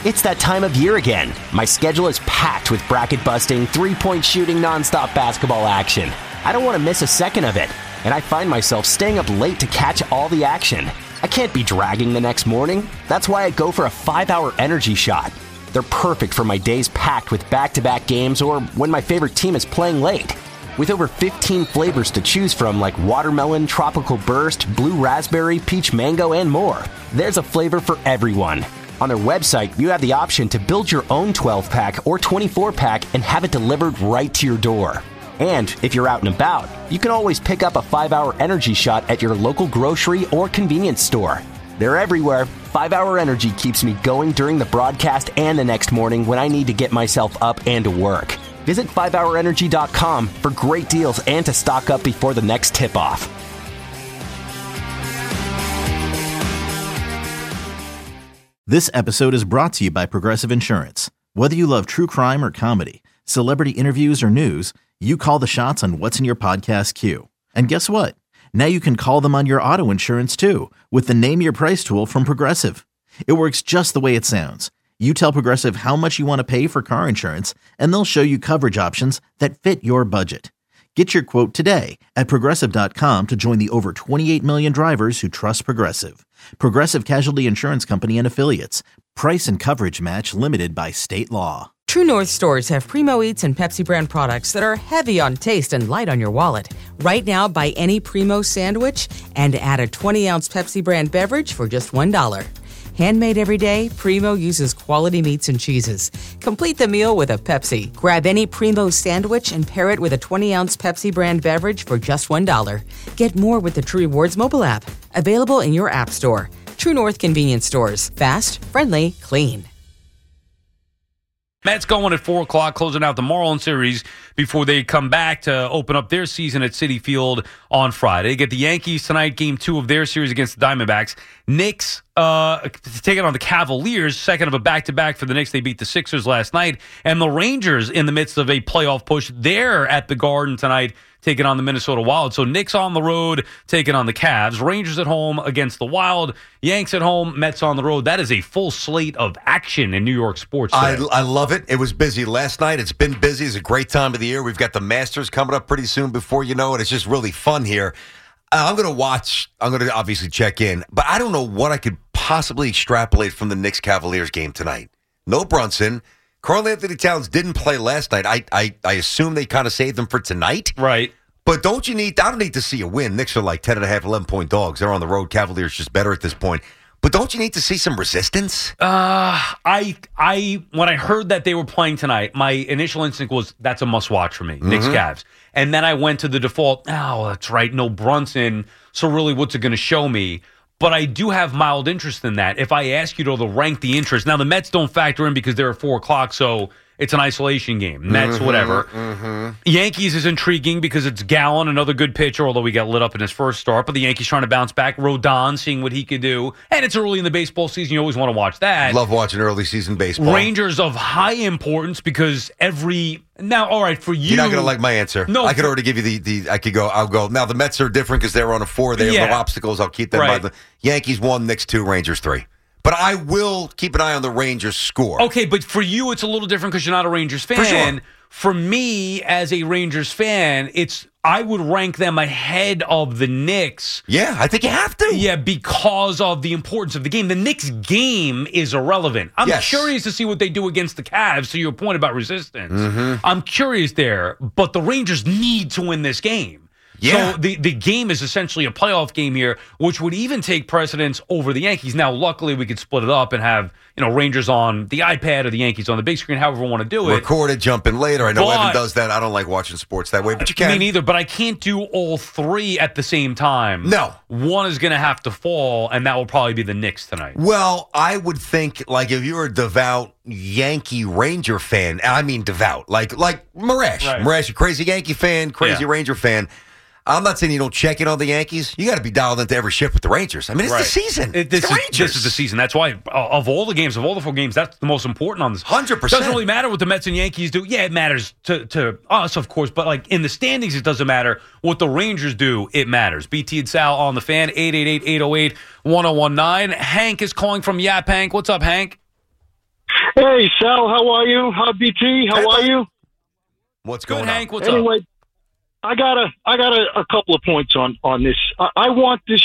It's that time of year again. My schedule is packed with bracket-busting, three-point shooting, nonstop basketball action. I don't want to miss a second of it, and I find myself staying up late to catch all the action. I can't be dragging the next morning. That's why I go for a 5-hour energy shot. They're perfect for my days packed with back-to-back games or when my favorite team is playing late. With over 15 flavors to choose from like watermelon, tropical burst, blue raspberry, peach mango, and more, there's a flavor for everyone. On their website, you have the option to build your own 12-pack or 24-pack and have it delivered right to your door. And if you're out and about, you can always pick up a 5-hour energy shot at your local grocery or convenience store. They're everywhere. 5-hour energy keeps me going during the broadcast and the next morning when I need to get myself up and to work. Visit 5hourenergy.com for great deals and to stock up before the next tip-off. This episode is brought to you by Progressive Insurance. Whether you love true crime or comedy, celebrity interviews or news, you call the shots on what's in your podcast queue. And guess what? Now you can call them on your auto insurance too with the Name Your Price tool from Progressive. It works just the way it sounds. You tell Progressive how much you want to pay for car insurance, and they'll show you coverage options that fit your budget. Get your quote today at Progressive.com to join the over 28 million drivers who trust Progressive. Progressive Casualty Insurance Company and Affiliates. Price and coverage match limited by state law. True North stores have Primo Eats and Pepsi brand products that are heavy on taste and light on your wallet. Right now, buy any Primo sandwich and add a 20-ounce Pepsi brand beverage for just $1. Handmade every day, Primo uses quality meats and cheeses. Complete the meal with a Pepsi. Grab any Primo sandwich and pair it with a 20-ounce Pepsi brand beverage for just $1. Get more with the True Rewards mobile app. Available in your app store. True North convenience stores. Fast, friendly, clean. Mets going at 4 o'clock, closing out the Marlins series before they come back to open up their season at Citi Field on Friday. They get the Yankees tonight, game 2 of their series against the Diamondbacks. Knicks taking on the Cavaliers, second of a back-to-back for the Knicks. They beat the Sixers last night. And the Rangers, in the midst of a playoff push, they're at the Garden tonight, taking on the Minnesota Wild. So Knicks on the road, taking on the Cavs. Rangers at home against the Wild. Yanks at home, Mets on the road. That is a full slate of action in New York sports today. I love it. It was busy last night. It's been busy. It's a great time of the year. We've got the Masters coming up pretty soon before you know it. It's just really fun here. I'm going to watch. I'm going to obviously check in. But I don't know what I could possibly extrapolate from the Knicks-Cavaliers game tonight. No Brunson. Karl-Anthony Towns didn't play last night. I assume they kind of saved them for tonight. Right. But don't you need – I don't need to see a win. Knicks are like 10.5, 11-point dogs. They're on the road. Cavaliers just better at this point. But don't you need to see some resistance? When I heard that they were playing tonight, my initial instinct was that's a must-watch for me, Knicks Cavs. And then I went to the default, oh, that's right, no Brunson, so really what's it going to show me? But I do have mild interest in that. If I ask you to rank the interest. Now, the Mets don't factor in because they're at 4 o'clock, so it's an isolation game. Mets, whatever. Yankees is intriguing because it's Gallen, another good pitcher, although he got lit up in his first start. But the Yankees trying to bounce back. Rodon, seeing what he could do. And it's early in the baseball season. You always want to watch that. Love watching early season baseball. Rangers of high importance because now, all right, for you. You're not going to like my answer. No. I could already give you I'll go. Now, the Mets are different because they're on a 4. They have no obstacles. I'll keep them by the Yankees 1, Knicks 2, Rangers 3. But I will keep an eye on the Rangers score. Okay, but for you, it's a little different because you're not a Rangers fan. For sure. For me, as a Rangers fan, I would rank them ahead of the Knicks. Yeah, I think you have to. Yeah, because of the importance of the game. The Knicks game is irrelevant. I'm curious to see what they do against the Cavs, to your point about resistance. I'm curious there, but the Rangers need to win this game. Yeah. So the game is essentially a playoff game here, which would even take precedence over the Yankees. Now, luckily, we could split it up and have Rangers on the iPad or the Yankees on the big screen, however we want to do it. Record it, jump in later. I know Evan does that. I don't like watching sports that way, but you can. Me neither, but I can't do all 3 at the same time. No. One is going to have to fall, and that will probably be the Knicks tonight. Well, I would think, like, if you're a devout Yankee Ranger fan, I mean devout, like Maresh. Right. Maresh, a crazy Yankee fan, crazy Ranger fan. I'm not saying you don't check in on the Yankees. You got to be dialed into every shift with the Rangers. I mean, it's the season. This is the season. That's why, of all the games, of all the 4 games, that's the most important on this. 100%. Doesn't really matter what the Mets and Yankees do. Yeah, it matters to us, of course, but like in the standings, it doesn't matter. What the Rangers do, it matters. BT and Sal on the Fan, 888-808-1019. Hank is calling from Yap. Hank, what's up, Hank? Hey, Sal, how are you? How BT? How are you? What's Good, going Hank. on? What's Anyway, up? I got a couple of points on this. I want this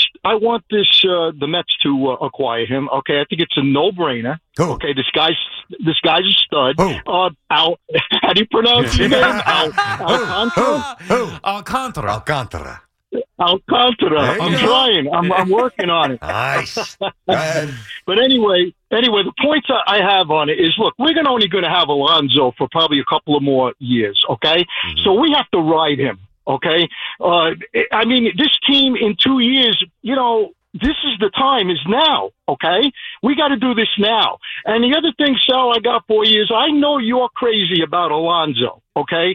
the Mets to acquire him. Okay, I think it's a no-brainer. Who? Okay, this guy's a stud. Who? Al, how do you pronounce his name? Alcantara. Alcantara. Alcantara. Alcantara. There you I'm go. trying. I'm working on it. Nice. Go ahead. But anyway, the points I have on it is, look, we're only going to have Alonso for probably a couple of more years, okay? Mm-hmm. So we have to ride him, okay? I mean, this team in 2 years, this is the time, is now, okay? We got to do this now. And the other thing, Sal, I got for you is I know you're crazy about Alonso, okay?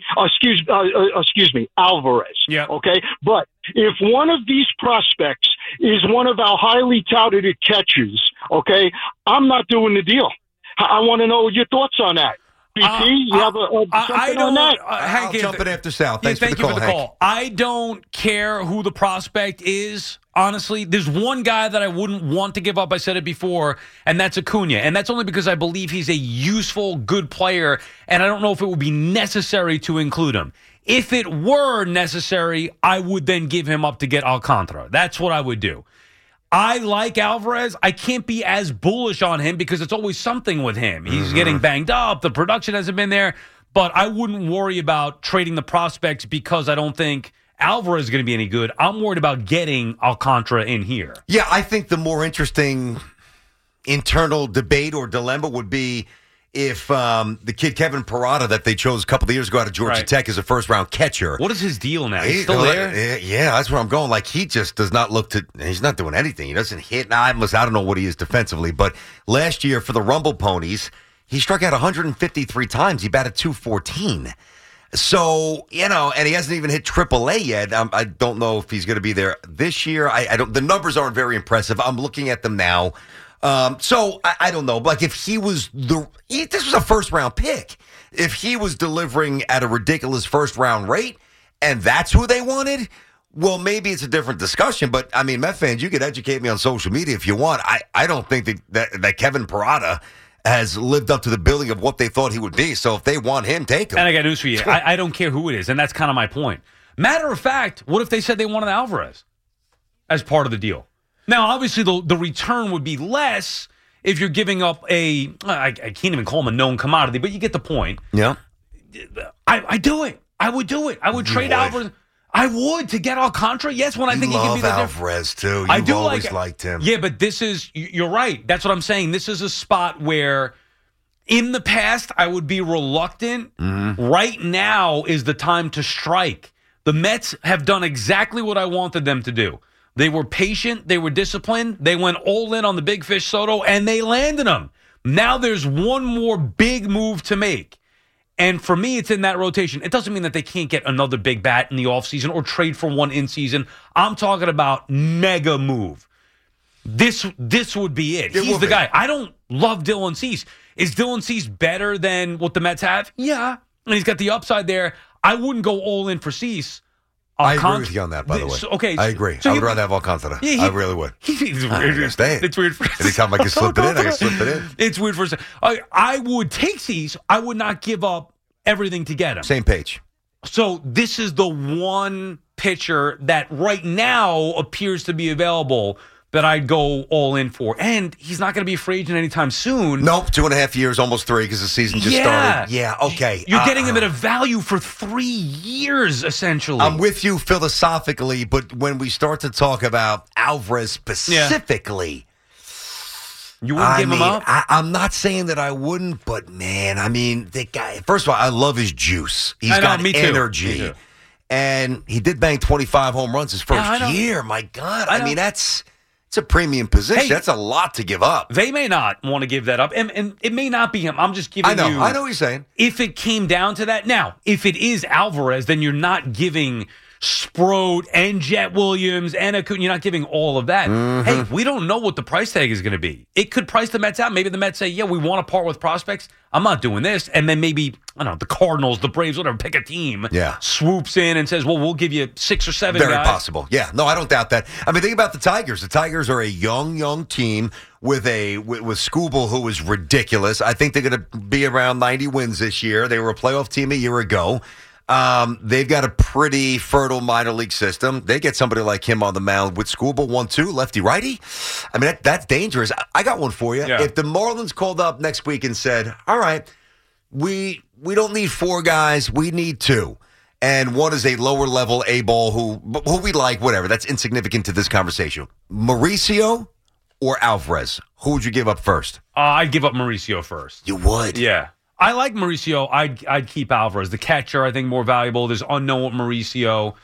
Excuse me, Alvarez, Yeah. okay? But if one of these prospects is one of our highly touted catchers, okay, I'm not doing the deal. I want to know your thoughts on that. BT, you have something on that? I'll jump in after Sal. Thanks thank for the you call, for the Hank. call. I don't care who the prospect is. Honestly, there's one guy that I wouldn't want to give up. I said it before, and that's Acuna. And that's only because I believe he's a useful, good player, and I don't know if it would be necessary to include him. If it were necessary, I would then give him up to get Alcantara. That's what I would do. I like Alvarez. I can't be as bullish on him because it's always something with him. He's getting banged up. The production hasn't been there. But I wouldn't worry about trading the prospects because I don't think Alvarez is going to be any good. I'm worried about getting Alcantara in here. Yeah, I think the more interesting internal debate or dilemma would be if the kid Kevin Parada that they chose a couple of years ago out of Georgia Right. Tech is a first-round catcher. What is his deal now? He's still there? Yeah, that's where I'm going. Like, he just does not look to – he's not doing anything. He doesn't hit. I don't know what he is defensively, but last year for the Rumble Ponies, he struck out 153 times. He batted .214. So, and he hasn't even hit AAA yet. I don't know if he's going to be there this year. I don't. The numbers aren't very impressive. I'm looking at them now. So I don't know. Like, if he was this was a first-round pick. If he was delivering at a ridiculous first-round rate, and that's who they wanted, well, maybe it's a different discussion. But I mean, Met fans, you could educate me on social media if you want. I don't think that Kevin Parada has lived up to the billing of what they thought he would be. So if they want him, take him. And I got news for you. I don't care who it is, and that's kind of my point. Matter of fact, what if they said they wanted Alvarez as part of the deal? Now, obviously, the return would be less if you're giving up I can't even call him a known commodity, but you get the point. Yeah. I do it. I would do it. I would trade Alvarez. I would to get Alcantara. Yes, when I think he can be the difference. Alvarez, too. I do always liked him. Yeah, but you're right. That's what I'm saying. This is a spot where in the past I would be reluctant. Mm-hmm. Right now is the time to strike. The Mets have done exactly what I wanted them to do. They were patient. They were disciplined. They went all in on the Big Fish Soto, and they landed him. Now there's one more big move to make. And for me, it's in that rotation. It doesn't mean that they can't get another big bat in the offseason or trade for one in season. I'm talking about mega move. This would be it. He's the guy. I don't love Dylan Cease. Is Dylan Cease better than what the Mets have? Yeah. And he's got the upside there. I wouldn't go all in for Cease. I agree with you on that, by the way. Okay. I agree. So I would rather have Alcantara. Yeah, I really would. It's I weird. understand. It's weird. Anytime I can slip it in, I can slip it in. It's weird for a second. I would take Cease. I would not give up everything to get him. Same page. So this is the one pitcher that right now appears to be available that I'd go all in for. And he's not going to be a free agent anytime soon. Nope, 2.5 years, almost 3, because the season just started. Yeah, okay. You're getting him at a value for 3 years, essentially. I'm with you philosophically, but when we start to talk about Alvarez specifically, you wouldn't give him up? I'm not saying that I wouldn't, but man, I mean, the guy, first of all, I love his juice. He's got energy. Me too. And he did bang 25 home runs his first year. My God. I mean, it's a premium position. Hey, that's a lot to give up. They may not want to give that up, and it may not be him. I'm just giving you. I know what you're saying. If it came down to that. Now, if it is Alvarez, then you're not giving Sproat and Jet Williams and Acuna. You're not giving all of that. Hey, we don't know what the price tag is going to be. It could price the Mets out. Maybe the Mets say, yeah, we want to part with prospects. I'm not doing this. And then maybe, I don't know, the Cardinals, the Braves, whatever, pick a team, swoops in and says, well, we'll give you 6 or 7 Very guys. possible. Yeah, no, I don't doubt that. I mean, think about the Tigers. The Tigers are a young team with Skubal, who is ridiculous. I think they're going to be around 90 wins this year. They were a playoff team a year ago. They've got a pretty fertile minor league system. They get somebody like him on the mound with Skubal 1-2, lefty-righty. I mean, that's dangerous. I got one for you. Yeah. If the Marlins called up next week and said, all right, we don't need 4 guys, we need 2. And one is a lower-level A-ball who we like, whatever. That's insignificant to this conversation. Mauricio or Alvarez? Who would you give up first? I'd give up Mauricio first. You would? Yeah. I like Mauricio. I'd keep Alvarez. The catcher, I think, more valuable. There's unknown with Mauricio.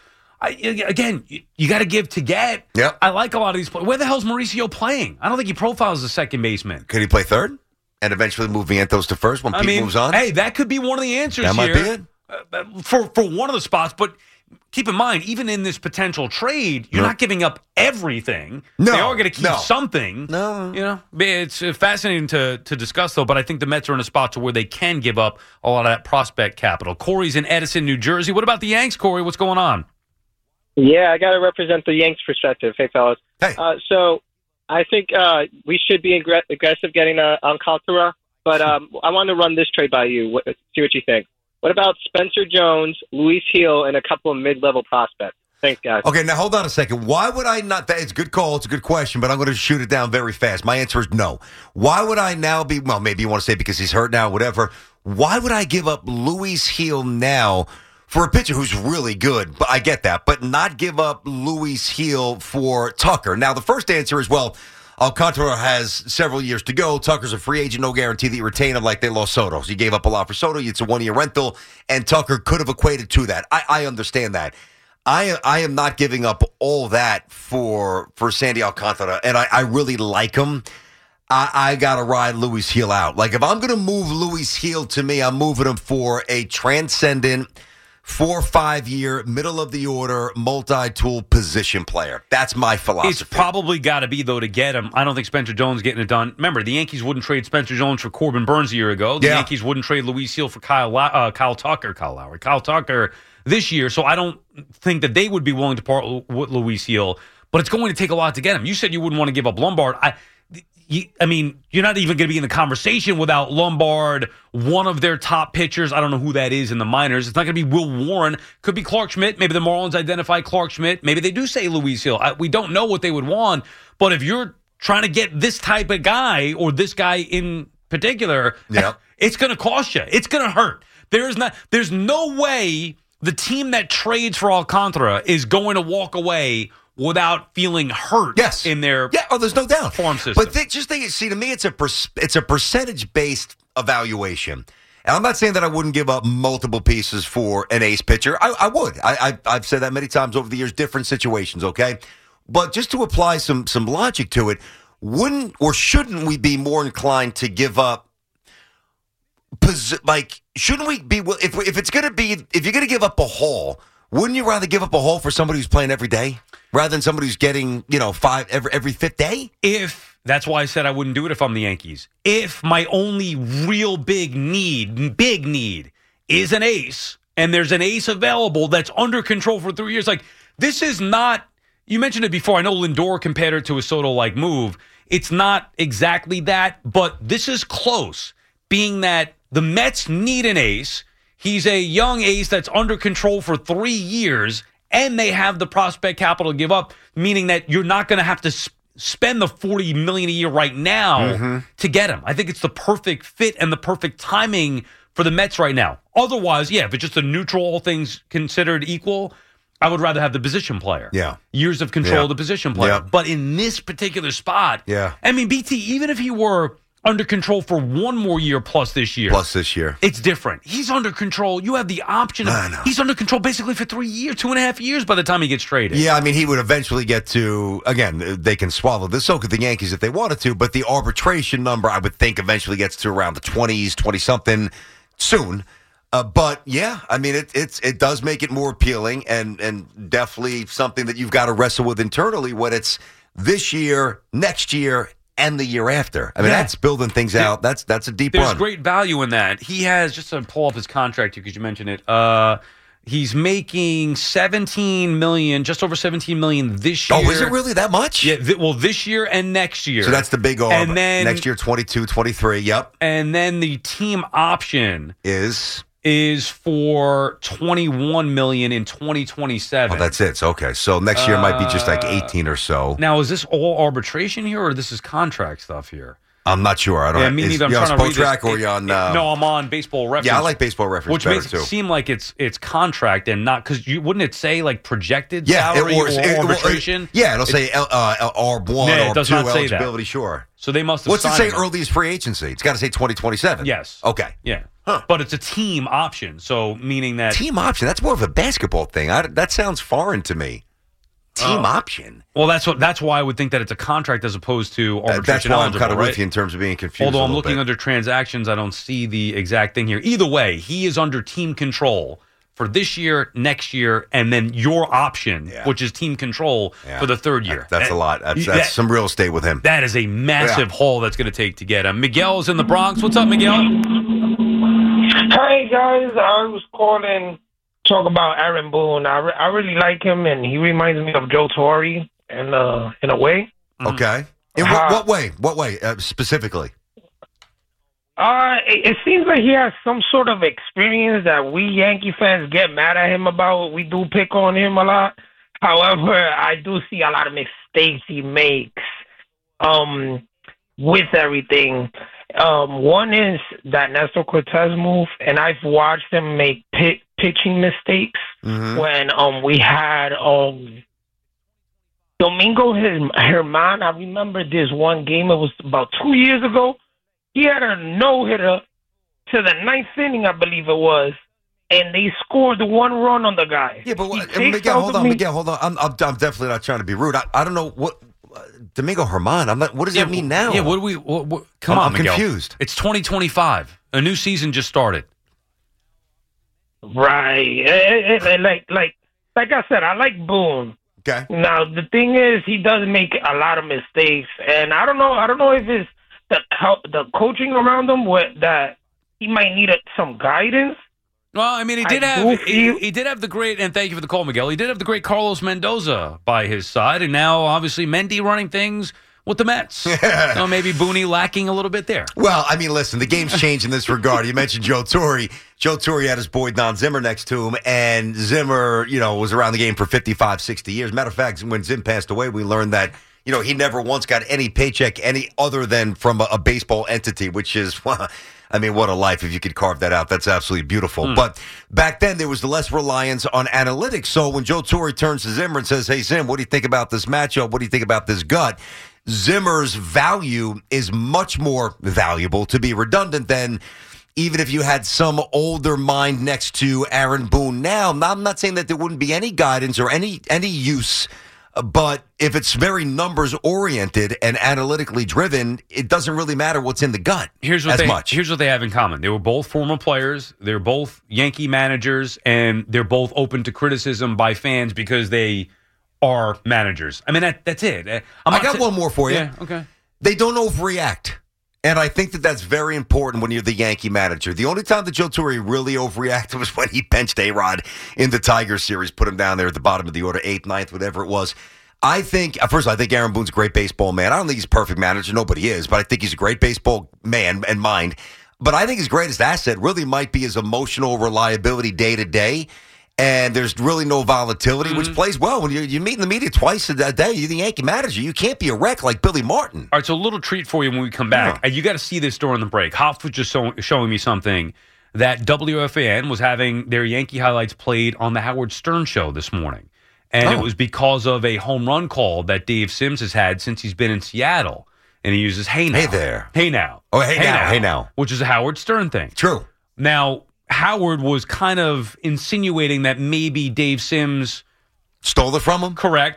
Again, you got to give to get. Yep. I like a lot of these players. Where the hell's Mauricio playing? I don't think he profiles as a second baseman. Could he play third and eventually move Vientos to first when Pete moves on? Hey, that could be one of the answers That here. might be it. For one of the spots, but keep in mind, even in this potential trade, you're not giving up everything. No, they are going to keep no. something. No. You know, it's fascinating to discuss, though, but I think the Mets are in a spot to where they can give up a lot of that prospect capital. Corey's in Edison, New Jersey. What about the Yanks, Corey? What's going on? Yeah, I got to represent the Yanks perspective. Hey, fellas. Hey. So I think we should be aggressive getting Alcantara, but I want to run this trade by you, see what you think. What about Spencer Jones, Luis Gil, and a couple of mid-level prospects? Thanks, guys. Okay, now hold on a second. Why would I not? It's a good call. It's a good question, but I'm going to shoot it down very fast. My answer is no. Why would I now be, well, maybe you want to say because he's hurt now, whatever. Why would I give up Luis Gil now for a pitcher who's really good? But I get that, but not give up Luis Gil for Tucker. Now, the first answer is, well, Alcantara has several years to go. Tucker's a free agent, no guarantee that you retain him like they lost Soto. So you gave up a lot for Soto. It's a 1-year rental, and Tucker could have equated to that. I understand that. I am not giving up all that for Sandy Alcantara, and I really like him. I got to ride Luis Gil out. Like, if I'm going to move Luis Gil, to me, I'm moving him for a transcendent 4 or 5 year, middle of the order, multi-tool position player. That's my philosophy. It's probably got to be, though, to get him. I don't think Spencer Jones getting it done. Remember, the Yankees wouldn't trade Spencer Jones for Corbin Burns a year ago. The Yankees wouldn't trade Luis Gil for Kyle Tucker this year. So I don't think that they would be willing to part with Luis Gil. But it's going to take a lot to get him. You said you wouldn't want to give up Lombard. I mean, you're not even going to be in the conversation without Lombard, one of their top pitchers. I don't know who that is in the minors. It's not going to be Will Warren. Could be Clark Schmidt. Maybe the Marlins identify Clark Schmidt. Maybe they do say Luis Gil. We don't know what they would want. But if you're trying to get this type of guy or this guy in particular, it's going to cost you. It's going to hurt. There's no way the team that trades for Alcantara is going to walk away without feeling hurt in their there's no doubt farm system. But just think, see, to me, it's a percentage-based evaluation. And I'm not saying that I wouldn't give up multiple pieces for an ace pitcher. I would. I've said that many times over the years, different situations, okay? But just to apply some logic to it, wouldn't or shouldn't we be more inclined to give up, shouldn't we be, if it's going to be, if you're going to give up a haul, wouldn't you rather give up a haul for somebody who's playing every day rather than somebody who's getting, 5 every fifth day? That's why I said I wouldn't do it if I'm the Yankees. If my only real big need is an ace, and there's an ace available that's under control for 3 years, like, this is not, you mentioned it before, I know Lindor compared it to a Soto-like move. It's not exactly that, but this is close, being that the Mets need an ace. He's a young ace that's under control for 3 years, and they have the prospect capital to give up, meaning that you're not going to have to spend the $40 million a year right now to get him. I think it's the perfect fit and the perfect timing for the Mets right now. Otherwise, if it's just a neutral, all things considered equal, I would rather have the position player. Yeah. Years of control of the position player. Yeah. But in this particular spot, I mean, BT, even if he were under control for 1 more year plus this year. It's different. He's under control. You have the option. He's under control basically for 3 years, 2.5 years by the time he gets traded. Yeah, I mean, he would eventually get to, again, they can swallow this. So could the Yankees if they wanted to, but the arbitration number, I would think, eventually gets to around the 20s, 20-something soon. But yeah, I mean, it does make it more appealing and definitely something that you've got to wrestle with internally when it's this year, next year, and the year after. I mean, that's building things out. That's a deep run. There's great value in that. He has, just to pull up his contract here because you mentioned it, he's making $17 million, just over $17 million this year. Oh, is it really that much? Yeah, this year and next year. So that's the big arm. And then next year, 22, 23, yep. And then the team option is for $21 million in 2027. Oh, that's it. So, okay. So next year might be just like 18 or so. Now, is this all arbitration here, or this is contract stuff here? I'm not sure. I don't. Yeah, me neither. I'm trying to read track this. Or you on? No, I'm on Baseball Reference. Yeah, I like Baseball Reference, which better makes too. it seem like it's contract and not because wouldn't it say like projected salary or arbitration? It'll say R1 it or does 2 not say eligibility. that. Sure. So they must have. What's it signed say? Earliest free agency. It's got to say 2027. Yes. Okay. Yeah. Huh. But it's a team option, so meaning that team option. That's more of a basketball thing. That sounds foreign to me. Team option. Well, that's why I would think that it's a contract as opposed to arbitration. That's why I'm kind of right? with you in terms of being confused. Although I'm looking under transactions, I don't see the exact thing here. Either way, he is under team control for this year, next year, and then your option, which is team control for the third year. That's a lot. That's some real estate with him. That is a massive haul that's going to take to get him. Miguel's in the Bronx. What's up, Miguel? Hey, guys. I was calling talk about Aaron Boone. I really like him, and he reminds me of Joe Torre in a way. Okay. In what way? What way specifically? It seems like he has some sort of experience that we Yankee fans get mad at him about. We do pick on him a lot. However, I do see a lot of mistakes he makes with everything. One is that Nestor Cortez move, and I've watched him make pitching mistakes when we had Domingo Germán. I remember this one game. It was about 2 years ago. He had a no-hitter to the ninth inning, I believe it was, and they scored 1 run on the guy. Yeah, but Miguel, hold on. I'm definitely not trying to be rude. I don't know what Domingo Germán. I'm not. What does that mean now? Yeah, what do we? Come on, I'm Miguel. confused. It's 2025. A new season just started. Right. Like I said, I like Boone. Okay. Now the thing is, he does make a lot of mistakes, and I don't know if it's the coaching around him that he might need some guidance. Well, I mean, he did have the great, and thank you for the call, Miguel. He did have the great Carlos Mendoza by his side, and now obviously Mendy running things with the Mets. So maybe Booney lacking a little bit there. Well, I mean, listen, the game's changed in this regard. You mentioned Joe Torre. Joe Torre had his boy Don Zimmer next to him, and Zimmer, was around the game for 55, 60 years. Matter of fact, when Zim passed away, we learned that, he never once got any paycheck any other than from a baseball entity, which is, I mean, what a life if you could carve that out. That's absolutely beautiful. But back then, there was less reliance on analytics. So when Joe Torre turns to Zimmer and says, hey, Zim, what do you think about this matchup? What do you think about this gut? Zimmer's value is much more valuable, to be redundant, than even if you had some older mind next to Aaron Boone. Now, I'm not saying that there wouldn't be any guidance or any use, but if it's very numbers oriented and analytically driven, it doesn't really matter what's in the gut Here's what they have in common. They were both former players. They're both Yankee managers, and they're both open to criticism by fans because they are managers. I mean, that's it. I got one more for you. Yeah, okay. They don't overreact. And I think that that's very important when you're the Yankee manager. The only time that Joe Torre really overreacted was when he benched A-Rod in the Tigers series, put him down there at the bottom of the order, 8th, 9th, whatever it was. I think Aaron Boone's a great baseball man. I don't think he's a perfect manager. Nobody is. But I think he's a great baseball man and mind. But I think his greatest asset really might be his emotional reliability day to day. And there's really no volatility, which plays well. When you meet in the media twice a day, you're the Yankee manager. You can't be a wreck like Billy Martin. All right, so a little treat for you when we come back. And you got to see this during the break. Hopf was just showing me something that WFAN was having their Yankee highlights played on the Howard Stern show this morning. And it was because of a home run call that Dave Sims has had since he's been in Seattle. And he uses Hey Now. Hey there. Hey Now. Oh, Hey Now. Which is a Howard Stern thing. True. Now, Howard was kind of insinuating that maybe Dave Sims stole it from him? Correct.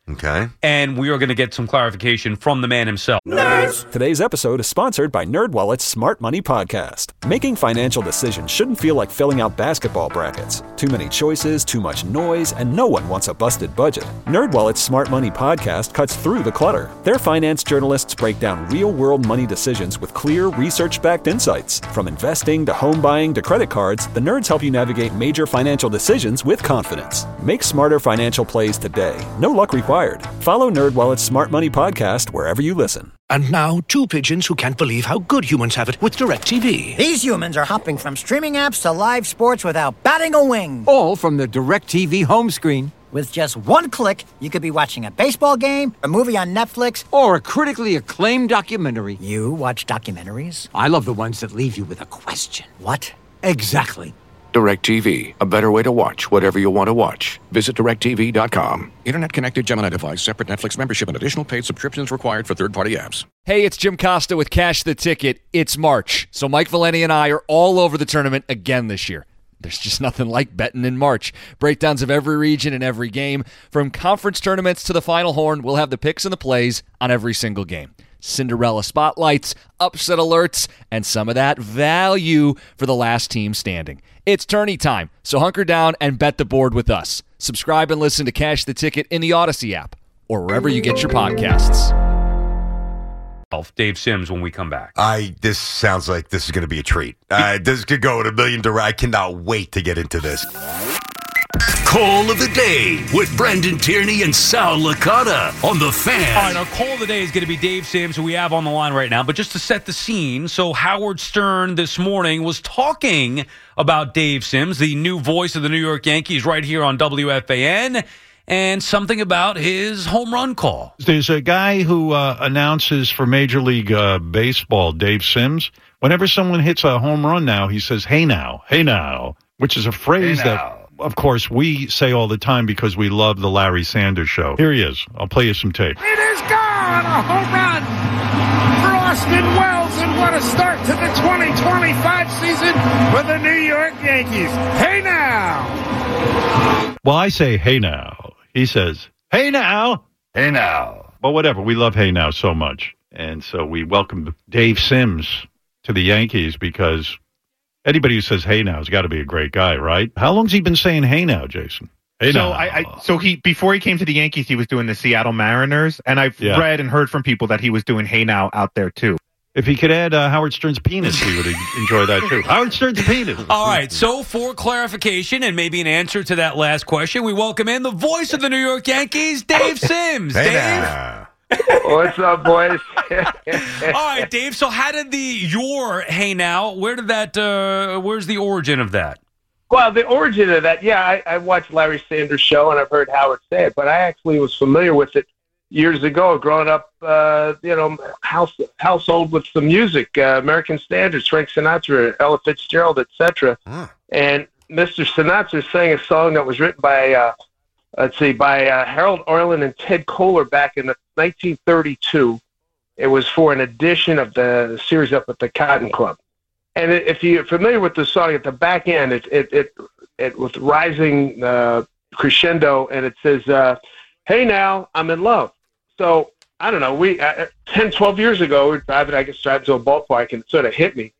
Okay. And we are going to get some clarification from the man himself. Nerds! Today's episode is sponsored by NerdWallet's Smart Money Podcast. Making financial decisions shouldn't feel like filling out basketball brackets. Too many choices, too much noise, and no one wants a busted budget. NerdWallet's Smart Money Podcast cuts through the clutter. Their finance journalists break down real-world money decisions with clear, research-backed insights. From investing to home buying to credit cards, the nerds help you navigate major financial decisions with confidence. Make smarter financial plays today. No luck required. Follow NerdWallet's Smart Money Podcast wherever you listen. And now, two pigeons who can't believe how good humans have it with DirecTV. These humans are hopping from streaming apps to live sports without batting a wing. All from the DirecTV home screen. With just one click, you could be watching a baseball game, a movie on Netflix, or a critically acclaimed documentary. You watch documentaries? I love the ones that leave you with a question. What? Exactly. DirecTV, a better way to watch whatever you want to watch. Visit DirecTV.com. Internet-connected Gemini device, separate Netflix membership, and additional paid subscriptions required for third-party apps. Hey, it's Jim Costa with Cash the Ticket. It's March, so Mike Valeni and I are all over the tournament again this year. There's just nothing like betting in March. Breakdowns of every region and every game. From conference tournaments to the Final Horn, we'll have the picks and the plays on every single game. Cinderella spotlights, upset alerts, and some of that value for the last team standing. It's tourney time, so hunker down and bet the board with us. Subscribe and listen to Cash the Ticket in the Odyssey app or wherever you get your podcasts. Dave Sims when we come back. This sounds like this is going to be a treat. This could go in a million directions. I cannot wait to get into this. Call of the Day with Brendan Tierney and Sal Licata on The Fan. All right, our call of the day is going to be Dave Sims, who we have on the line right now. But just to set the scene, so Howard Stern this morning was talking about Dave Sims, the new voice of the New York Yankees, right here on WFAN, and something about his home run call. There's a guy who announces for Major League Baseball, Dave Sims. Whenever someone hits a home run now, he says, hey now, which is a phrase that, of course, we say all the time because we love the Larry Sanders Show. Here he is. I'll play you some tape. It is gone! A home run for Austin Wells, and what a start to the 2025 season for the New York Yankees. Hey now! Well, I say hey now. He says, hey now. Hey now. But whatever, we love hey now so much. And so we welcome Dave Sims to the Yankees because anybody who says hey now has got to be a great guy, right? How long's he been saying hey now, Jason? Hey now. So he before he came to the Yankees, he was doing the Seattle Mariners, and I've read and heard from people that he was doing hey now out there too. If he could add Howard Stern's penis, he would enjoy that too. Howard Stern's penis. All right, so for clarification and maybe an answer to that last question, we welcome in the voice of the New York Yankees, Dave Sims. Hey Dave. now. What's up, boys? All right, Dave. So how did your hey now, where's the origin of that? Well, the origin of that, I watched Larry Sanders Show and I've heard Howard say it, but I actually was familiar with it years ago, growing up, household with some music, American standards, Frank Sinatra, Ella Fitzgerald, etc. And Mr. Sinatra sang a song that was written by Harold Arlen and Ted Koehler back in 1932. It was for an edition of the series up at the Cotton Club. And if you're familiar with the song, at the back end, it with rising crescendo, and it says, "Hey now, I'm in love." So I don't know. We 10, 12 years ago, we were driving to a ballpark, and it sort of hit me.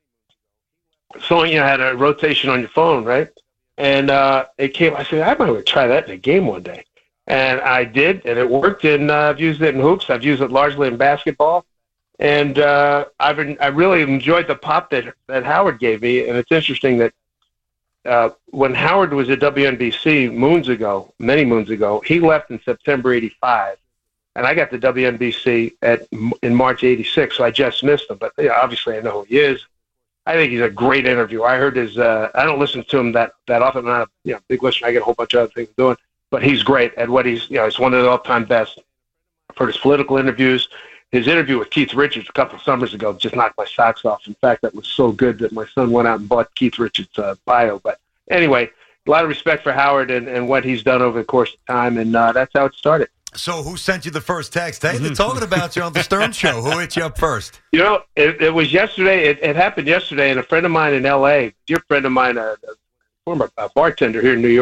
So had a rotation on your phone, right? And it came. I said, I might want to try that in a game one day, and I did, and it worked. And I've used it in hoops. I've used it largely in basketball. And I really enjoyed the pop that Howard gave me. And it's interesting that when Howard was at WNBC many moons ago, he left in September '85, and I got to WNBC in March '86. So I just missed him. But obviously, I know who he is. I think he's a great interviewer. I heard his. I don't listen to him that often. I'm not a big listener. I get a whole bunch of other things doing. But he's great at what he's. He's one of the all-time best. I've heard his political interviews. His interview with Keith Richards a couple of summers ago just knocked my socks off. In fact, that was so good that my son went out and bought Keith Richards' bio. But anyway, a lot of respect for Howard and what he's done over the course of time, and that's how it started. So who sent you the first text? Hey, they're talking about you on the Stern Show. Who hit you up first? It was yesterday. It happened yesterday, and a friend of mine in L.A., dear friend of mine, a former bartender here in New York,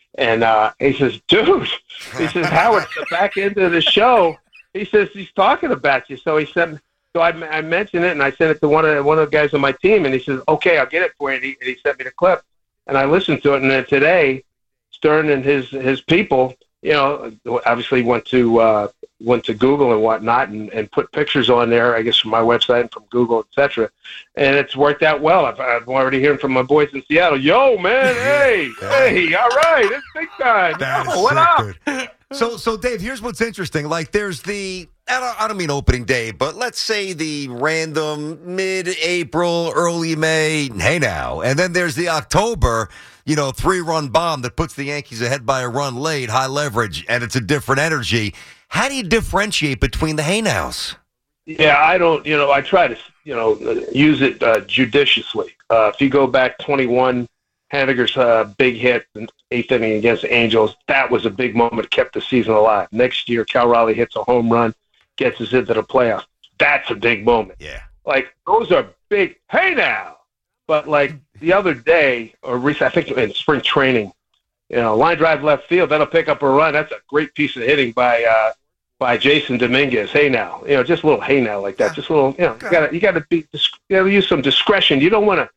And he says, dude, he says, Howard, the back end of the show, he says, he's talking about you. So he sent, so I mentioned it, and I sent it to one of the guys on my team, and he says, okay, I'll get it for you. And he sent me the clip, and I listened to it. And then today, Stern and his people, you know, obviously went to Google and whatnot, and put pictures on there, I guess, from my website and from Google, etc. And it's worked out well. I'm already hearing from my boys in Seattle. Yo, man, hey, all right, it's big time. What up? So Dave, here's what's interesting. Like, there's I don't mean opening day, but let's say the random mid-April, early May, hey now. And then there's the October, 3-run bomb that puts the Yankees ahead by a run late, high leverage, and it's a different energy. How do you differentiate between the hey nows? Yeah, I don't, I try to, use it judiciously. If you go back 21, Haniger's big hit in 8th inning against the Angels, that was a big moment, kept the season alive. Next year, Cal Raleigh hits a home run, gets us into the playoffs. That's a big moment. Yeah. Like, those are big, hey now. But, like, the other day, or recently, I think in spring training, line drive left field, that'll pick up a run. That's a great piece of hitting by Jason Dominguez. Hey now, just a little hey now like that. Just a little, you got to use some discretion. You don't want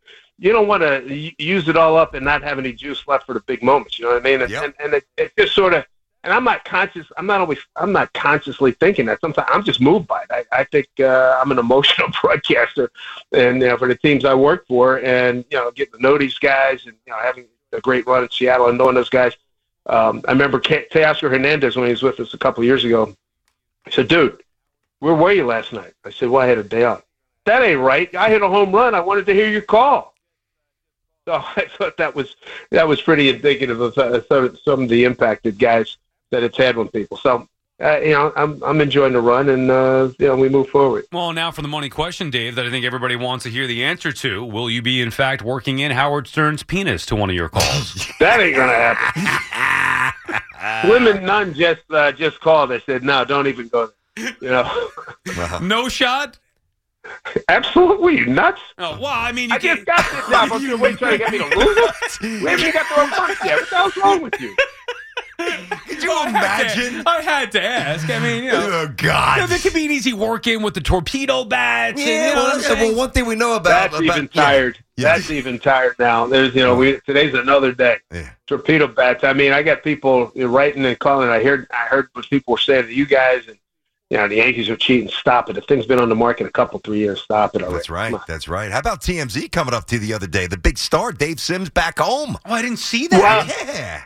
to use it all up and not have any juice left for the big moments. You know what I mean? And it just sort of. And I'm not consciously thinking that. Sometimes I'm just moved by it. I think I'm an emotional broadcaster, and for the teams I work for, and getting to know these guys, and having a great run in Seattle and knowing those guys. I remember Teoscar Hernandez when he was with us a couple of years ago. He said, "Dude, where were you last night?" I said, "Well, I had a day off." "That ain't right. I hit a home run. I wanted to hear your call." So I thought that was pretty indicative of some of the impacted guys that it's had on people. So, I'm enjoying the run, and we move forward. Well, now for the money question, Dave, that I think everybody wants to hear the answer to. Will you be, in fact, working in Howard Stern's penis to one of your calls? That ain't gonna happen. Women, none just called. They said, "No, don't even go there." No shot. Absolutely, you nuts? Oh, well, I mean, I just got this job. I'm trying to get me to lose it. We haven't even got the remote yet. What the hell's wrong with you? Could you imagine? I had to ask. I mean, oh God, there could be an easy work in with the torpedo bats. Yeah, and, well, one thing we know about that's even tired. Yeah. That's even tired now. There's, today's another day. Yeah. Torpedo bats. I mean, I got people writing and calling. I heard what people were saying to you guys, and the Yankees are cheating. Stop it. The thing's been on the market a couple, 3 years. Stop it already. That's right. That's right. How about TMZ coming up to you the other day? The big star, Dave Sims, back home. Oh, I didn't see that. Well, yeah.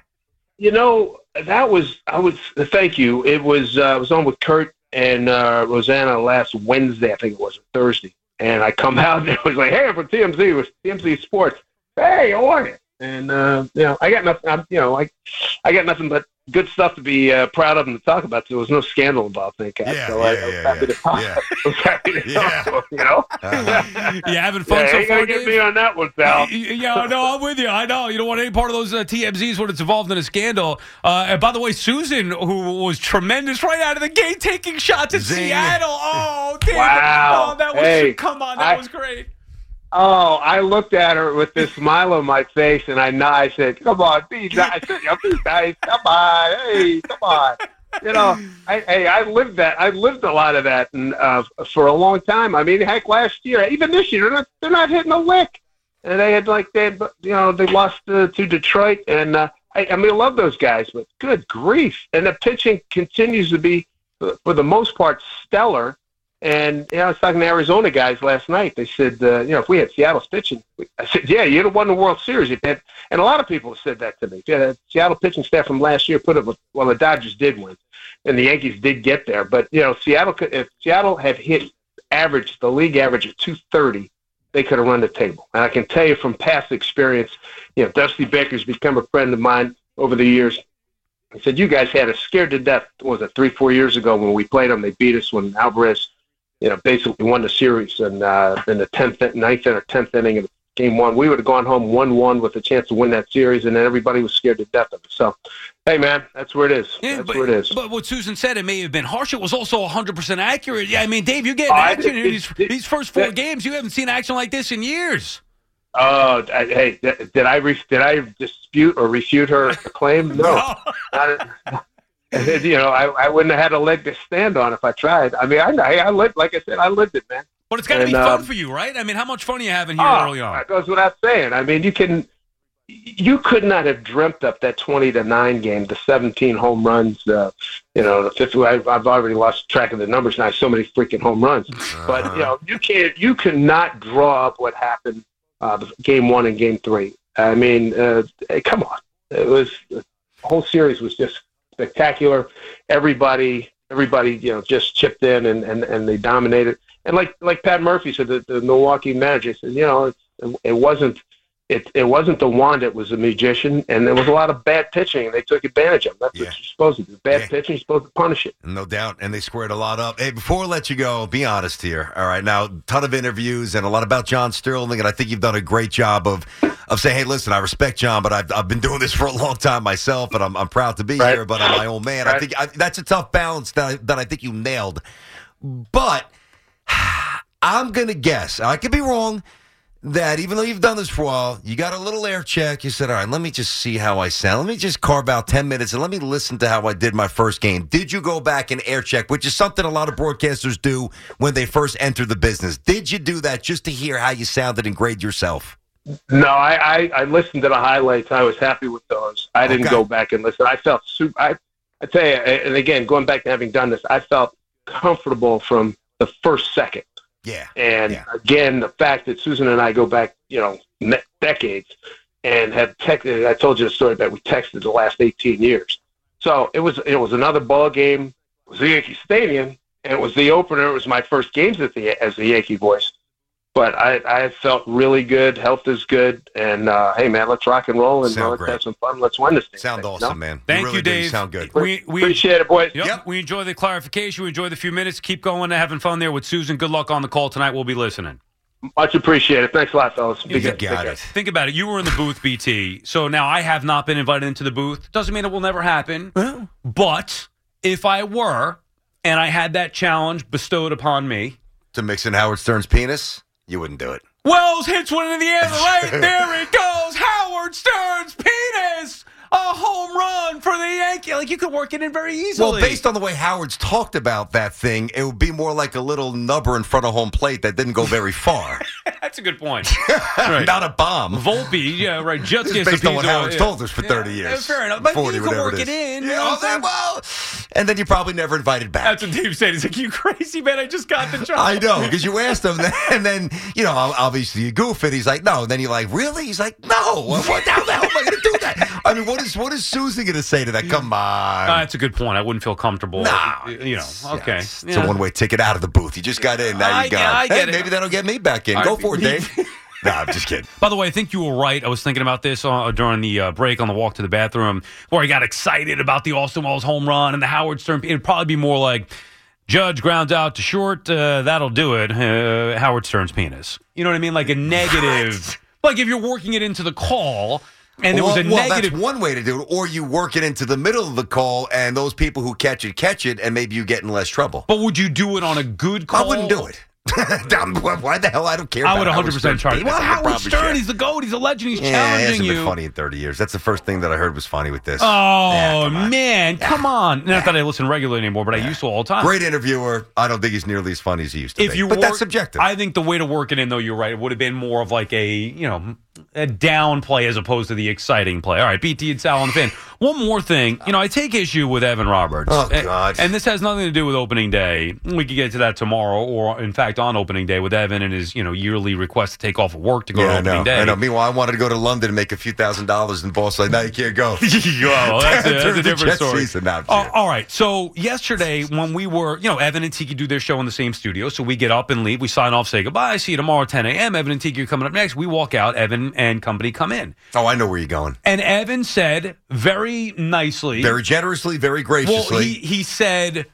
Thank you. It was I was on with Kurt and Rosanna last Wednesday, I think it was, or Thursday. And I come out and it was like, "Hey, I'm from TMZ. It was TMZ Sports. Hey, how are you?" And I got nothing. I got nothing but good stuff to be proud of and to talk about. So there was no scandal involved, thank God. Yeah, so I was happy to talk. I was happy to talk. You having fun so you far, gotta get me on that one, pal. Yeah, no, I'm with you. I know you don't want any part of those TMZs when it's involved in a scandal. And by the way, Susan, who was tremendous right out of the gate, taking shots at Seattle. Oh, damn. Wow. Oh, that was come on, that was great. Oh, I looked at her with this smile on my face, and I said, "Come on, be nice. Be nice. Come on, hey, come on." I lived that. I lived a lot of that, and for a long time. I mean, heck, last year, even this year, they're not hitting a lick, and they lost to Detroit, and I love those guys, but good grief, and the pitching continues to be, for the most part, stellar. And I was talking to Arizona guys last night. They said, if we had Seattle's pitching, I said, yeah, you'd have won the World Series. And a lot of people have said that to me. Yeah, the Seattle pitching staff from last year put it with, well, the Dodgers did win, and the Yankees did get there. But if Seattle had hit the league average of 230, they could have run the table. And I can tell you from past experience, Dusty Baker's become a friend of mine over the years. He said, "You guys had us scared to death." What was it, 3-4 years ago when we played them? They beat us when Alvarez basically won the series, and in the 9th or 10th inning of Game 1, we would have gone home 1-1 with a chance to win that series, and then everybody was scared to death of it. So, hey, man, that's where it is. Yeah, that's where it is. But what Susan said, it may have been harsh. It was also 100% accurate. Yeah, I mean, Dave, you get action in these first 4 games. You haven't seen action like this in years. Oh, hey, did I dispute or refute her claim? No. I wouldn't have had a leg to stand on if I tried. I mean, I lived, like I said, I lived it, man. But it's got to be fun for you, right? I mean, how much fun are you having here early on? That goes without saying. I mean, you could not have dreamt up that 20-9 game, the 17 home runs, the 50. I've already lost track of the numbers now. So many freaking home runs. But you cannot draw up what happened game 1 and game 3. I mean, come on. The whole series was just spectacular. Everybody, just chipped in and they dominated. And like Pat Murphy said, the Milwaukee manager said, it wasn't the wand, it was a magician, and there was a lot of bad pitching, and they took advantage of it. That's what you're supposed to do. Bad pitching, you're supposed to punish it. No doubt, and they squared a lot up. Hey, before I let you go, be honest here. All right, now, a ton of interviews and a lot about John Sterling, and I think you've done a great job of saying, hey, listen, I respect John, but I've been doing this for a long time myself, and I'm proud to be here, but I'm my own man. Right. I think that's a tough balance that I think you nailed. But I'm going to guess, I could be wrong, that even though you've done this for a while, you got a little air check. You said, all right, let me just see how I sound. Let me just carve out 10 minutes and let me listen to how I did my first game. Did you go back and air check, which is something a lot of broadcasters do when they first enter the business? Did you do that just to hear how you sounded and grade yourself? No, I listened to the highlights. I was happy with those. I didn't go back and listen. I felt super. I tell you, and again, going back to having done this, I felt comfortable from the first second. Yeah. And again, the fact that Susan and I go back, decades and have texted. I told you the story that we texted the last 18 years. So it was another ball game. It was the Yankee Stadium, and it was the opener. It was my first games as the Yankee voice. But I felt really good. Health is good. And, hey, man, let's rock and roll and let's have some fun. Let's win this thing. Sound awesome, man. Thank you, Dave. Sound good. We appreciate it, boys. Yep. We enjoy the clarification. We enjoy the few minutes. Keep going and having fun there with Susan. Good luck on the call tonight. We'll be listening. Much appreciated. Thanks a lot, fellas. You got it. Think about it. You were in the booth, BT. So now I have not been invited into the booth. Doesn't mean it will never happen. But if I were, and I had that challenge bestowed upon me. To mix in Howard Stern's penis, you wouldn't do it. Wells hits one in the air. Right there it goes. Howard Stern's penis. A home run for the Yankee. Like, you could work it in very easily. Well, based on the way Howard's talked about that thing, it would be more like a little nubber in front of home plate that didn't go very far. That's a good point. Right. Not a bomb. Volpe, yeah, right. Just gets based on what Howard's told us for 30 years. Fair enough. But 40, you can work it in. You know well, and then you probably never invited back. That's what Dave said. He's like, you crazy, man. I just got the job. I know, because you asked him, and then, obviously you goof it. He's like, no. And then you're like, really? He's like, no. What the hell am I going to do that? I mean, what is Susan going to say to that? Come on. That's a good point. I wouldn't feel comfortable. Nah. Okay. It's a one-way ticket out of the booth. You just got in. Now you got it. Maybe that'll get me back in. Go for it, Dave. No, I'm just kidding. By the way, I think you were right. I was thinking about this during the break on the walk to the bathroom where I got excited about the Austin Wells home run and the Howard Stern. It'd probably be more like Judge grounds out to short. That'll do it. Howard Stern's penis. You know what I mean? Like a negative. Like if you're working it into the call and there was a negative. That's one way to do it. Or you work it into the middle of the call and those people who catch it, and maybe you get in less trouble. But would you do it on a good call? I wouldn't do it. Why the hell? I don't care. I would 100% charge. Well, Howard Stern, he's the GOAT. He's a legend. He's challenging hasn't you. Been funny in 30 years. That's the first thing that I heard was funny with this. Oh, man. Come on. Not that I listen regularly anymore, but I used to all the time. Great interviewer. I don't think he's nearly as funny as he used to be. But that's subjective. I think the way to work it in, though, you're right. It would have been more of like a down play as opposed to the exciting play. All right, BT and Sal on the Fan. One more thing. I take issue with Evan Roberts. Oh, God. And this has nothing to do with opening day. We could get to that tomorrow or, in fact, on opening day with Evan and his, yearly request to take off of work to go to opening day. I know. Meanwhile, I wanted to go to London and make a few $1,000s and boss like, no, you can't go. Well, that's a different story. All right. So yesterday when we were, Evan and Tiki do their show in the same studio. So we get up and leave. We sign off, say goodbye. See you tomorrow at 10 a.m. Evan and Tiki are coming up next. We walk out. Evan and company come in. Oh, I know where you're going. And Evan said very nicely. Very generously, very graciously. Well, he said,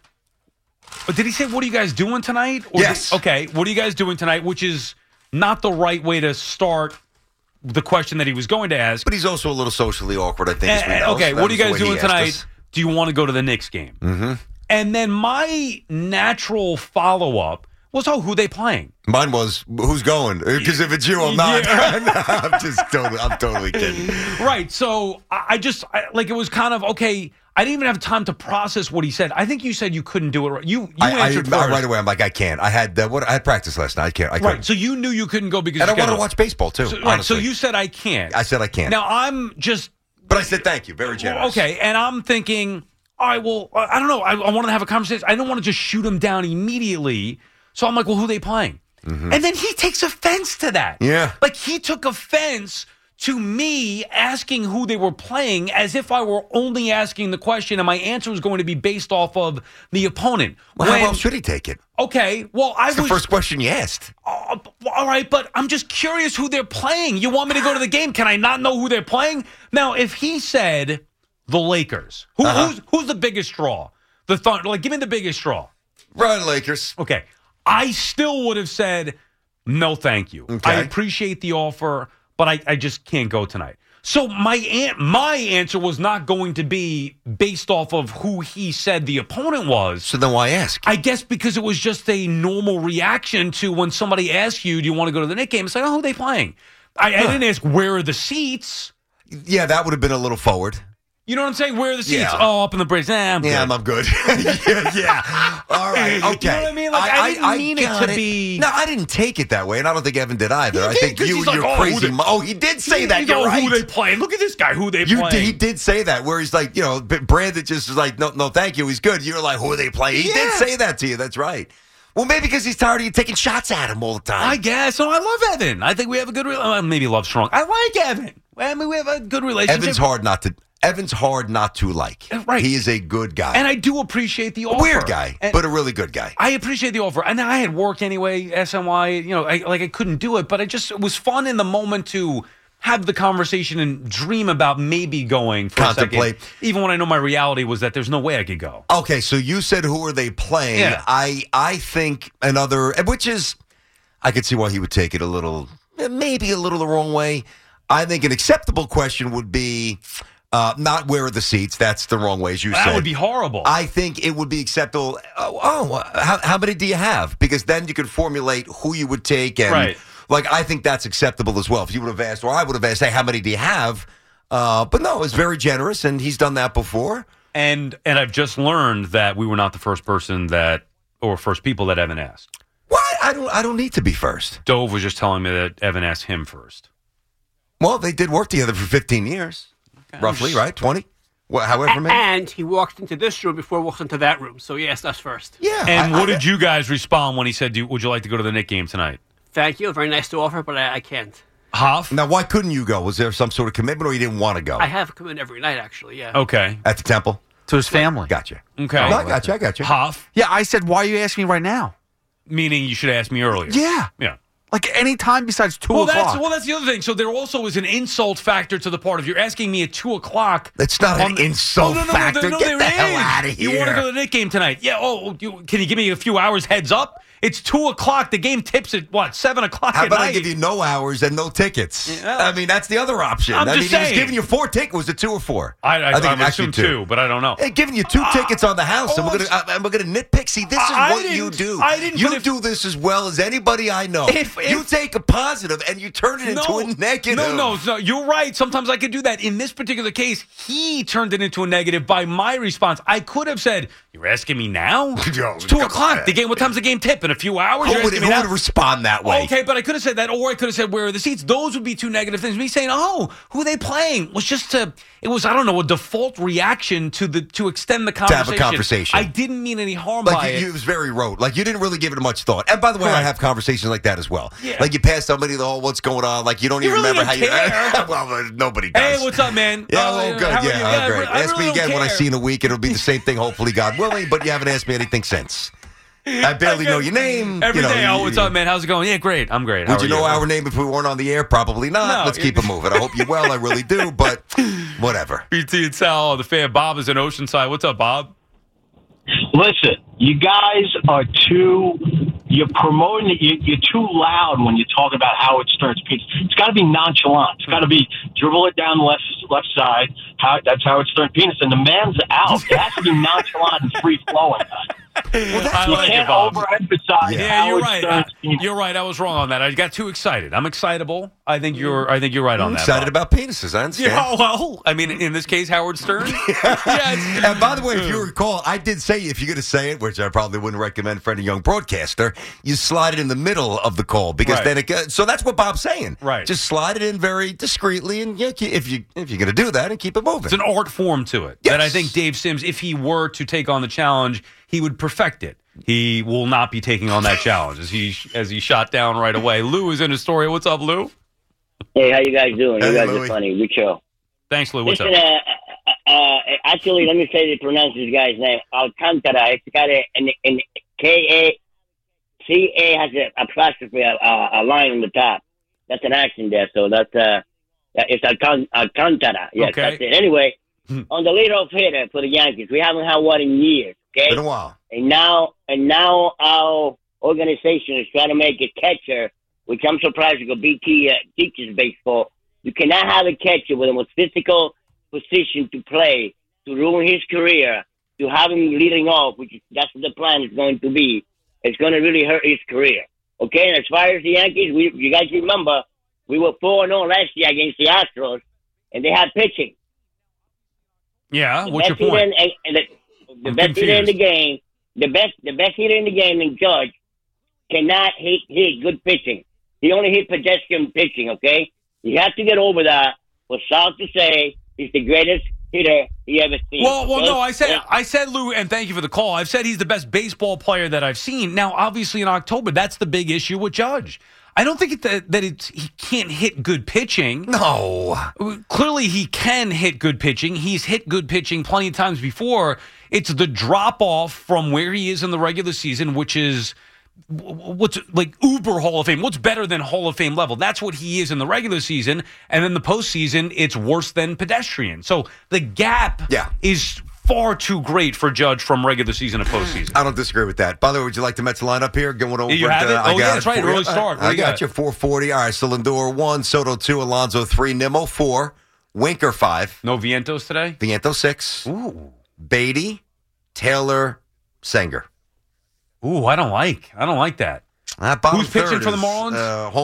did he say, what are you guys doing tonight? Yes. Okay, what are you guys doing tonight? Which is not the right way to start the question that he was going to ask. But he's also a little socially awkward, I think. Okay, what are you guys doing tonight? Do you want to go to the Knicks game? Mm-hmm. And then my natural follow-up was, who they playing? Mine was, who's going? Because if it's you, I'm not. I'm totally kidding. Right. So it was kind of, okay, I didn't even have time to process what he said. I think you said you couldn't do it. You answered first. Right away, I'm like, I can't. I had practice last night. I can't. I couldn't. Right. So you knew you couldn't go because I wanted to watch baseball, too. So you said I can't. I said I can't. Now, I'm just. But I said thank you. Very generous. Okay. And I'm thinking, all right, well, I don't know. I wanted to have a conversation. I don't want to just shoot him down immediately. So I'm like, well, who are they playing? Mm-hmm. And then he takes offense to that. Yeah. Like, he took offense to me asking who they were playing as if I were only asking the question and my answer was going to be based off of the opponent. Well, how else should he take it? Okay, well, It's the first question you asked. All right, but I'm just curious who they're playing. You want me to go to the game? Can I not know who they're playing? Now, if he said the Lakers, who's the biggest draw? The Thunder. Like, give me the biggest draw. Right, Lakers. Okay. I still would have said, no, thank you. Okay. I appreciate the offer, but I just can't go tonight. So my answer was not going to be based off of who he said the opponent was. So then why ask? I guess because it was just a normal reaction to when somebody asks you, do you want to go to the Knicks game? It's like, who are they playing? I didn't ask, where are the seats? Yeah, that would have been a little forward. You know what I'm saying? Where are the seats? Yeah. Oh, up in the bridge. I'm good. I'm good. yeah. All right. Okay. You know what I mean? Like, I didn't mean it to be. No, I didn't take it that way, and I don't think Evan did either. I think you and like, your crazy. He did say that. You're right. Who they playing? Look at this guy. Who they playing? He did say that. Where he's like, Brandon just is like, no, thank you. He's good. You're like, who are they playing? He did say that to you. That's right. Well, maybe because he's tired of you taking shots at him all the time. I guess. So I love Evan. I think we have a good maybe love strong. I like Evan. I mean, we have a good relationship. Evan's hard not to like. Right. He is a good guy. And I do appreciate the offer. A weird guy, but a really good guy. I appreciate the offer. And I had work anyway, SNY, I couldn't do it, but it was fun in the moment to have the conversation and dream about maybe going for Contemplate. a second. Even when I know my reality was that there's no way I could go. Okay, so you said who are they playing? Yeah. I think another, which is, I could see why he would take it maybe a little the wrong way. I think an acceptable question would be not where are the seats. That's the wrong way, as you said. That would be horrible. I think it would be acceptable. How many do you have? Because then you could formulate who you would take. And right. I think that's acceptable as well. If you would have asked, or I would have asked, hey, how many do you have? But no, it's very generous, and he's done that before. And I've just learned that we were not the first person first people that Evan asked. What? I don't need to be first. Dove was just telling me that Evan asked him first. Well, they did work together for 15 years, roughly, right? 20? However many. And he walked into this room before he walked into that room, so he asked us first. Yeah. And what did you guys respond when he said, would you like to go to the Knicks game tonight? Thank you. Very nice to offer, but I can't. Hoff? Now, why couldn't you go? Was there some sort of commitment, or you didn't want to go? I have come in every night, actually, yeah. Okay. At the temple? To his family. Gotcha. Okay. No, I got you. Hoff? Yeah, I said, why are you asking me right now? Meaning you should ask me earlier. Yeah. Yeah. Like any time besides 2 o'clock. That's the other thing. So there also is an insult factor to the part of you're asking me at 2 o'clock. That's not an insult factor. Get the hell out of here. You want to go to the Knicks game tonight? Yeah. Can you give me a few hours heads up? It's 2 o'clock. The game tips at 7 o'clock How at about night? I give you no hours and no tickets? Yeah. I mean, that's the other option. I'm just saying. He was giving you 4 tickets. Was it 2 or 4? I think I'm assuming 2, but I don't know. Hey, giving you 2 tickets on the house, and we're gonna nitpick. See, this is what you do. You do this as well as anybody I know. You take a positive and you turn it into a negative. No, you're right. Sometimes I could do that. In this particular case, he turned it into a negative by my response. I could have said, "You're asking me now? It's 2 o'clock. The game. What time's the game tip? In a few hours." Who would respond that way? Okay, but I could have said that, or I could have said, where are the seats? Those would be 2 negative things. Me saying, who are they playing? Was just a default reaction to extend the conversation. To have a conversation. I didn't mean any harm by it. It was very rote. Like, you didn't really give it much thought. And by the way, I have conversations like that as well. Yeah. Like, you pass somebody, what's going on? Like, you don't even remember how care. Well, nobody does. Hey, what's up, man? Yeah, good. Yeah, great. Ask me again when I see you in a week. It'll be the same thing, hopefully, God willing, but you haven't asked me anything since. I barely know your name. Every day. What's up, man? How's it going? Yeah, great. I'm great. Would you know our name if we weren't on the air? Probably not. No. Let's keep it moving. I hope you're well. I really do, but whatever. BT and Sal, the fan. Bob is in Oceanside. What's up, Bob? Listen, you guys are you're promoting it. You're too loud when you talk about Howard Stern's piece. It's got to be nonchalant. It's got to be dribble it down the left side. That's Howard Stern penis, and the man's out. It has to be nonchalant and free flowing. I You like it, can't Bob. overemphasize. Yeah, you're Howard right. Stern's You're right. I was wrong on that. I got too excited. I'm excitable. I think you're right on I'm that. excited Bob. about penises. I understand. Yeah, well, I mean, in this case, Howard Stern. And by the way, if you recall, I did say, if you're going to say it, which I probably wouldn't recommend for any young broadcaster, you slide it in the middle of the call because Right. then it goes. So that's what Bob's saying. Right. Just slide it in very discreetly, and if you're going to do that, and keep it moving. It's an art form to it that I think Dave Sims, if he were to take on the challenge, he would perfect it. He will not be taking on that challenge as he shot down right away. Lou is in his story. What's up, Lou? Hey, how you guys doing? Hey, You guys Louie. are funny. Good show. Thanks, Lou. What's Listen, up? actually, let me say to pronounce this guy's name. Alcantara. It's got an K-A-C-A has an apostrophe, a line on the top. That's an accent there. So that's it's Alcantara. Yes, Okay. that's it. Anyway, on the leadoff hitter for the Yankees, we haven't had one in years. Okay, Been a while. And now our organization is trying to make a catcher, which I'm surprised because BT teaches baseball. You cannot have a catcher with the most physical position to play to ruin his career, to have him leading off, that's what the plan is going to be. It's going to really hurt his career. Okay, and as far as the Yankees, you guys remember, we were 4-0 last year against the Astros, and they had pitching. Yeah, The what's your best hitter point? the I'm best hitter in the confused. game, the best hitter in the game, and Judge cannot hit good pitching. He only hit pedestrian pitching. Okay, you have to get over that. For Sal to say he's the greatest hitter he ever seen. Well, okay? no, I said, Lou, and thank you for the call. I've said he's the best baseball player that I've seen. Now, obviously, in October, that's the big issue with Judge. I don't think he can't hit good pitching. No. Clearly, he can hit good pitching. He's hit good pitching plenty of times before. It's the drop-off from where he is in the regular season, which is what's like uber Hall of Fame. What's better than Hall of Fame level? That's what he is in the regular season. And then the postseason, it's worse than pedestrian. So the gap is far too great for Judge from regular season to postseason. I don't disagree with that. By the way, would you like the Mets lineup here? Going over. You have it? I Oh, got yeah, that's right. for you. Early start. What do I you got got? you. 440. All right. So Lindor 1, Soto 2, Alonso 3, Nimmo 4, Winker 5. No Vientos today? Vientos 6. Ooh. Beatty, Taylor, Sanger. Ooh, I don't like that. Who's pitching for the Marlins?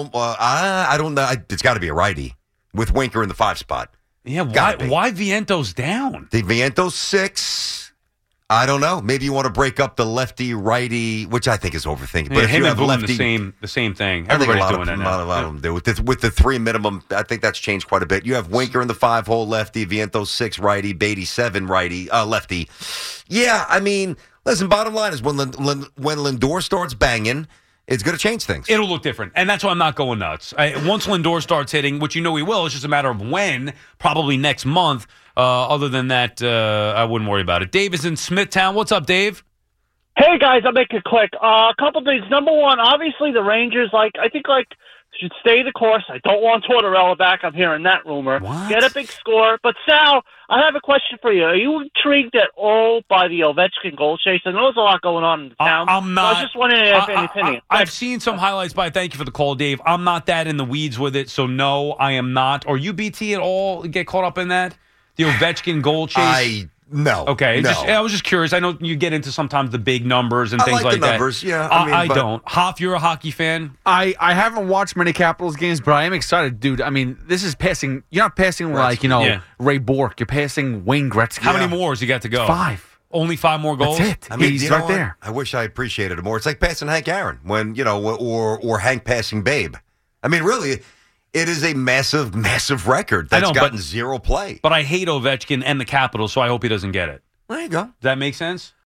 I don't know. It's got to be a righty with Winker in the 5 spot. Yeah, why Vientos down? The Vientos 6. I don't know. Maybe you want to break up the lefty righty, which I think is overthinking. But if him you and have Boone, lefty, the same thing. I think Everybody's a lot doing of it them, now. a lot of them do. With the 3 minimum, I think that's changed quite a bit. You have Winker in the 5-hole lefty, Vientos 6 righty, Beatty 7 righty, lefty. Yeah, I mean, listen. Bottom line is when Lindor starts banging, it's going to change things. It'll look different, and that's why I'm not going nuts. Once Lindor starts hitting, which you know he will, it's just a matter of when, probably next month. Other than that, I wouldn't worry about it. Dave is in Smithtown. What's up, Dave? Hey guys, I'll make it quick. A couple things. Number one, obviously the Rangers, I think should stay the course. I don't want Tortorella back. I'm hearing that rumor. What? Get a big score. But Sal, I have a question for you. Are you intrigued at all by the Ovechkin goal chase? I know there's a lot going on in the town. I'm not. I was just wondering if you have any opinion. I've seen some highlights, but thank you for the call, Dave. I'm not that in the weeds with it, so no, I am not. Are you, BT, at all get caught up in that? The Ovechkin goal chase? No. Okay. No. I was just curious. I know you get into sometimes the big numbers and I things like the that. numbers, yeah. I but- don't. Hoff, you're a hockey fan? I haven't watched many Capitals games, but I am excited, dude. I mean, this is passing. You're not passing like, Yeah. Ray Bork. You're passing Wayne Gretzky. How many more has he got to go? 5. Only 5 more goals? That's it. I mean, He's you know right what? there. I wish I appreciated it more. It's like passing Hank Aaron or Hank passing Babe. I mean, really, it is a massive, massive record that's gotten zero play. But I hate Ovechkin and the Capitals, so I hope he doesn't get it. There you go. Does that make sense?